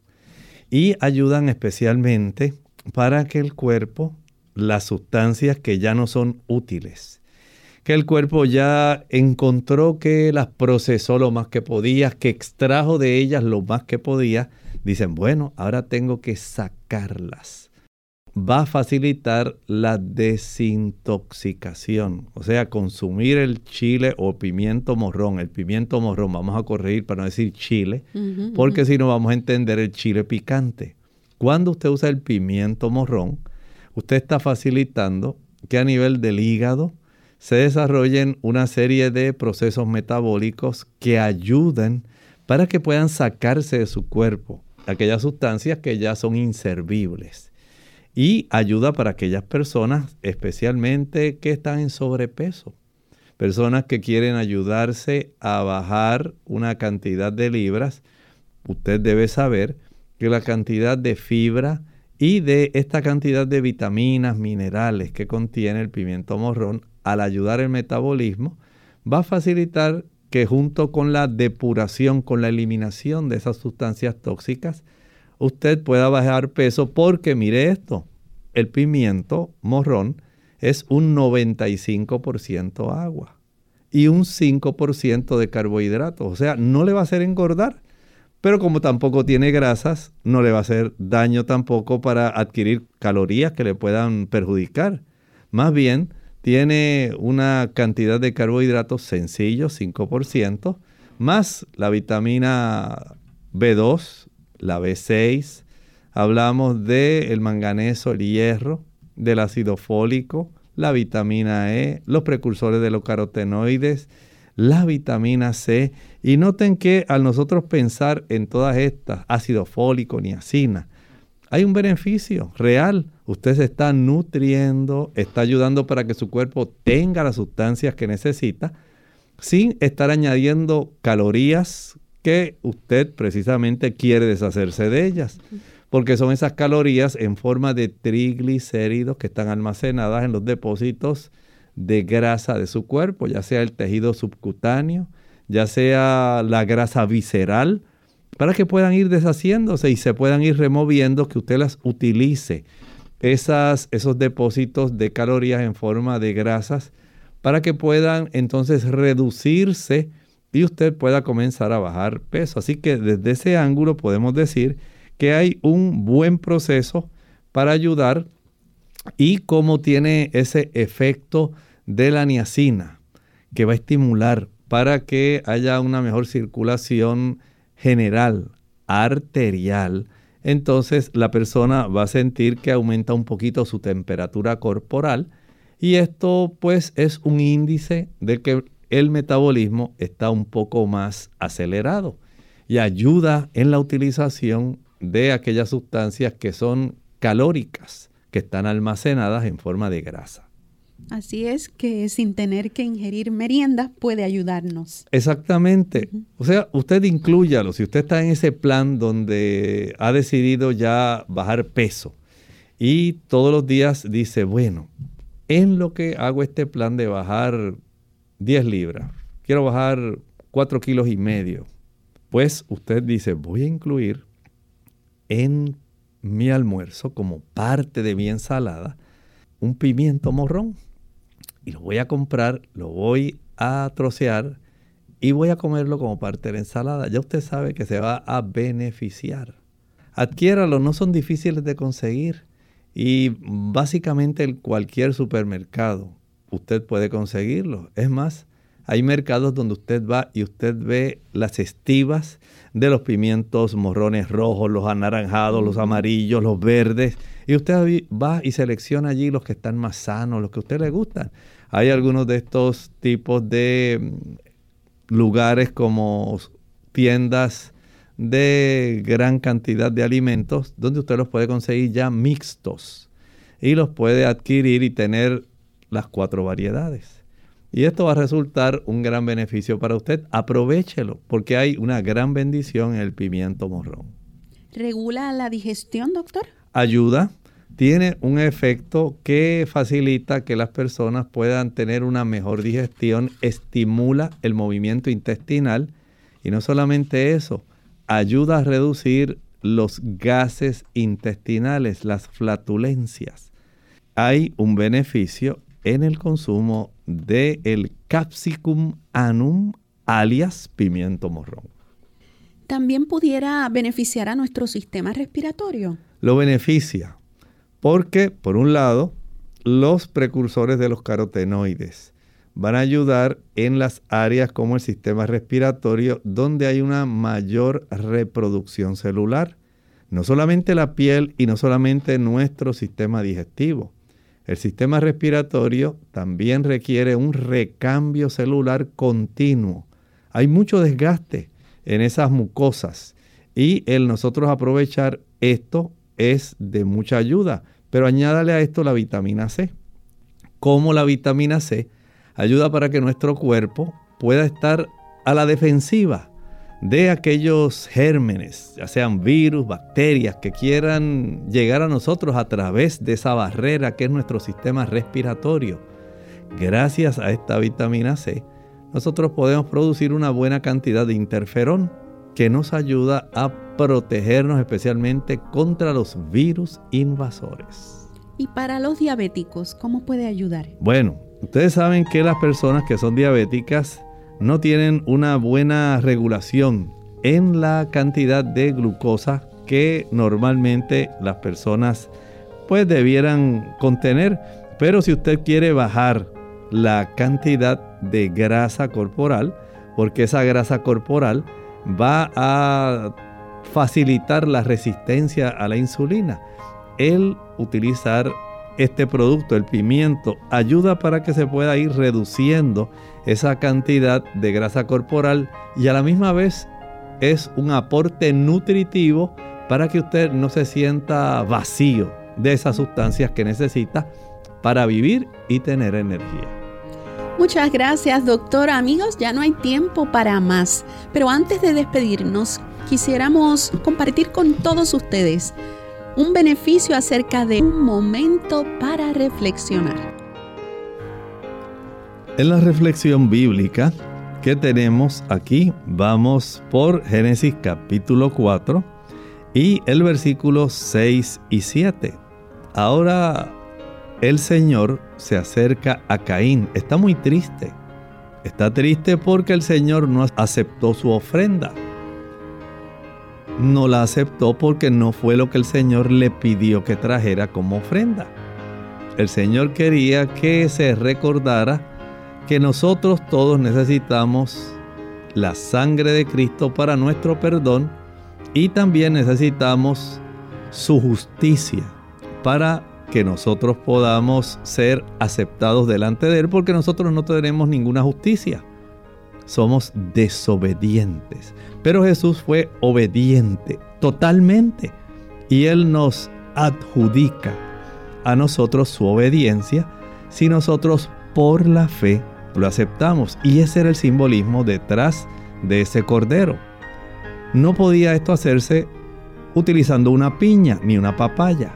y ayudan especialmente para que el cuerpo, las sustancias que ya no son útiles, que el cuerpo ya encontró que las procesó lo más que podía, que extrajo de ellas lo más que podía, dicen, bueno, ahora tengo que sacarlas. Va a facilitar la desintoxicación, o sea, consumir el chile o pimiento morrón. El pimiento morrón, vamos a corregir para no decir chile, porque si no vamos a entender el chile picante. Cuando usted usa el pimiento morrón, usted está facilitando que a nivel del hígado se desarrollen una serie de procesos metabólicos que ayuden para que puedan sacarse de su cuerpo aquellas sustancias que ya son inservibles. Y ayuda para aquellas personas, especialmente que están en sobrepeso. Personas que quieren ayudarse a bajar una cantidad de libras. Usted debe saber que la cantidad de fibra y de esta cantidad de vitaminas, minerales que contiene el pimiento morrón, al ayudar el metabolismo, va a facilitar que junto con la depuración, con la eliminación de esas sustancias tóxicas, usted pueda bajar peso porque, mire esto, el pimiento morrón es un 95% agua y un 5% de carbohidratos. O sea, no le va a hacer engordar, pero como tampoco tiene grasas, no le va a hacer daño tampoco para adquirir calorías que le puedan perjudicar. Más bien, tiene una cantidad de carbohidratos sencillos, 5%, más la vitamina B2, la B6, hablamos del manganeso, el hierro, del ácido fólico, la vitamina E, los precursores de los carotenoides, la vitamina C. Y noten que al nosotros pensar en todas estas, ácido fólico, niacina, hay un beneficio real. Usted se está nutriendo, está ayudando para que su cuerpo tenga las sustancias que necesita, sin estar añadiendo calorías que usted precisamente quiere deshacerse de ellas. Porque son esas calorías en forma de triglicéridos que están almacenadas en los depósitos de grasa de su cuerpo, ya sea el tejido subcutáneo, ya sea la grasa visceral, para que puedan ir deshaciéndose y se puedan ir removiendo, que usted las utilice, esos depósitos de calorías en forma de grasas, para que puedan entonces reducirse y usted pueda comenzar a bajar peso. Así que desde ese ángulo podemos decir que hay un buen proceso para ayudar, y cómo tiene ese efecto de la niacina, que va a estimular para que haya una mejor circulación general, arterial. Entonces la persona va a sentir que aumenta un poquito su temperatura corporal, y esto pues es un índice de que el metabolismo está un poco más acelerado y ayuda en la utilización de aquellas sustancias que son calóricas, que están almacenadas en forma de grasa. Así es, que sin tener que ingerir merienda puede ayudarnos. Exactamente. O sea, usted inclúyalo. Si usted está en ese plan donde ha decidido ya bajar peso y todos los días dice, bueno, en lo que hago este plan de bajar 10 libras, quiero bajar 4,5 kilos, pues usted dice, voy a incluir en mi almuerzo, como parte de mi ensalada, un pimiento morrón. Y lo voy a comprar, lo voy a trocear y voy a comerlo como parte de la ensalada. Ya usted sabe que se va a beneficiar. Adquiéralo, no son difíciles de conseguir. Y básicamente en cualquier supermercado usted puede conseguirlo. Es más, hay mercados donde usted va y usted ve las estivas de los pimientos morrones rojos, los anaranjados, los amarillos, los verdes. Y usted va y selecciona allí los que están más sanos, los que a usted le gustan. Hay algunos de estos tipos de lugares como tiendas de gran cantidad de alimentos donde usted los puede conseguir ya mixtos y los puede adquirir y tener las 4 variedades. Y esto va a resultar un gran beneficio para usted. Aprovéchelo, porque hay una gran bendición en el pimiento morrón. ¿Regula la digestión, doctor? Ayuda. Tiene un efecto que facilita que las personas puedan tener una mejor digestión, estimula el movimiento intestinal y no solamente eso, ayuda a reducir los gases intestinales, las flatulencias. Hay un beneficio en el consumo del Capsicum annum, alias pimiento morrón. ¿También pudiera beneficiar a nuestro sistema respiratorio? Lo beneficia porque, por un lado, los precursores de los carotenoides van a ayudar en las áreas como el sistema respiratorio, donde hay una mayor reproducción celular. No solamente la piel y no solamente nuestro sistema digestivo. El sistema respiratorio también requiere un recambio celular continuo. Hay mucho desgaste en esas mucosas y el nosotros aprovechar esto es de mucha ayuda. Pero añádale a esto la vitamina C. Como la vitamina C ayuda para que nuestro cuerpo pueda estar a la defensiva de aquellos gérmenes, ya sean virus, bacterias, que quieran llegar a nosotros a través de esa barrera que es nuestro sistema respiratorio. Gracias a esta vitamina C, nosotros podemos producir una buena cantidad de interferón que nos ayuda a protegernos especialmente contra los virus invasores. ¿Y para los diabéticos, cómo puede ayudar? Bueno, ustedes saben que las personas que son diabéticas no tienen una buena regulación en la cantidad de glucosa que normalmente las personas pues debieran contener. Pero si usted quiere bajar la cantidad de grasa corporal, porque esa grasa corporal va a facilitar la resistencia a la insulina, el utilizar este producto, el pimiento, ayuda para que se pueda ir reduciendo esa cantidad de grasa corporal y a la misma vez es un aporte nutritivo para que usted no se sienta vacío de esas sustancias que necesita para vivir y tener energía. Muchas gracias, doctor. Amigos, ya no hay tiempo para más, pero antes de despedirnos, quisiéramos compartir con todos ustedes un beneficio acerca de un momento para reflexionar. En la reflexión bíblica que tenemos aquí, vamos por Génesis capítulo 4 y el versículo 6 y 7. Ahora el Señor se acerca a Caín. Está muy triste. Está triste porque el Señor no aceptó su ofrenda. No la aceptó porque no fue lo que el Señor le pidió que trajera como ofrenda. El Señor quería que se recordara que nosotros todos necesitamos la sangre de Cristo para nuestro perdón y también necesitamos su justicia para que nosotros podamos ser aceptados delante de Él, porque nosotros no tenemos ninguna justicia. Somos desobedientes. Pero Jesús fue obediente totalmente y Él nos adjudica a nosotros su obediencia si nosotros por la fe lo aceptamos. Y ese era el simbolismo detrás de ese cordero. No podía esto hacerse utilizando una piña ni una papaya.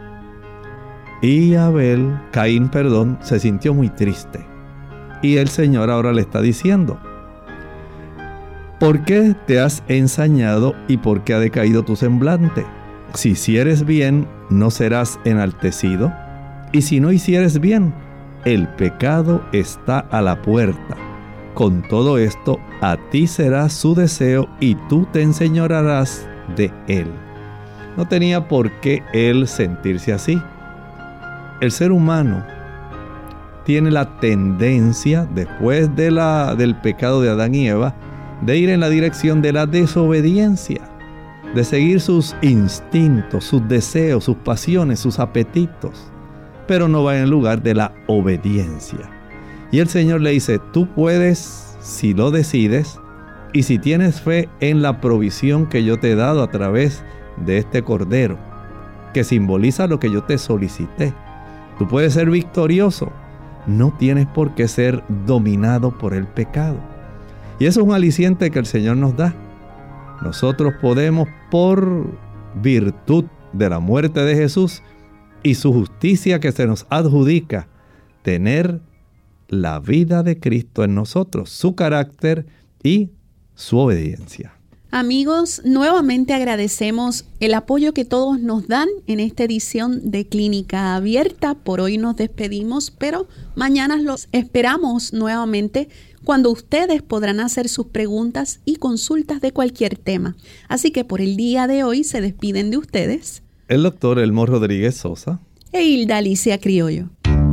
Y Caín, se sintió muy triste. Y el Señor ahora le está diciendo: ¿por qué te has ensañado y por qué ha decaído tu semblante? Si hicieres bien, ¿no serás enaltecido? Y si no hicieres bien, el pecado está a la puerta. Con todo esto, a ti será su deseo y tú te enseñorearás de él. No tenía por qué él sentirse así. El ser humano tiene la tendencia, después del pecado de Adán y Eva, de ir en la dirección de la desobediencia, de seguir sus instintos, sus deseos, sus pasiones, sus apetitos, pero no va en lugar de la obediencia. Y el Señor le dice: tú puedes, si lo decides, y si tienes fe en la provisión que yo te he dado a través de este cordero, que simboliza lo que yo te solicité, tú puedes ser victorioso. No tienes por qué ser dominado por el pecado. Y eso es un aliciente que el Señor nos da. Nosotros podemos, por virtud de la muerte de Jesús y su justicia que se nos adjudica, tener la vida de Cristo en nosotros, su carácter y su obediencia. Amigos, nuevamente agradecemos el apoyo que todos nos dan en esta edición de Clínica Abierta. Por hoy nos despedimos, pero mañana los esperamos nuevamente, cuando ustedes podrán hacer sus preguntas y consultas de cualquier tema. Así que por el día de hoy se despiden de ustedes el doctor Elmo Rodríguez Sosa e Hilda Alicia Criollo.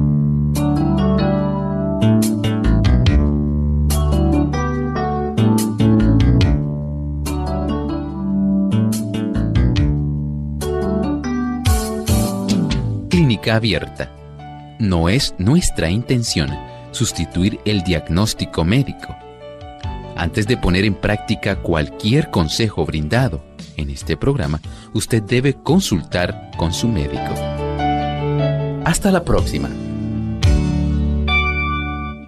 Clínica Abierta. No es nuestra intención sustituir el diagnóstico médico. Antes de poner en práctica cualquier consejo brindado en este programa, usted debe consultar con su médico. Hasta la próxima.